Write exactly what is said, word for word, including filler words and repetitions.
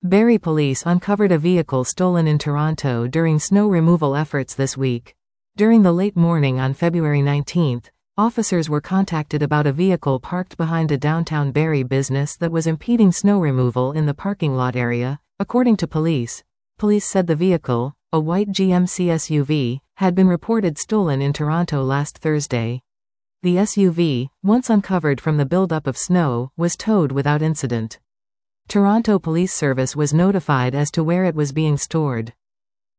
Barrie police uncovered a vehicle stolen in Toronto during snow removal efforts this week. During the late morning on February nineteenth, officers were contacted about a vehicle parked behind a downtown Barrie business that was impeding snow removal in the parking lot area, according to police. Police said the vehicle, a white G M C S U V, had been reported stolen in Toronto last Thursday. The S U V, once uncovered from the buildup of snow, was towed without incident. Toronto Police Service was notified as to where it was being stored.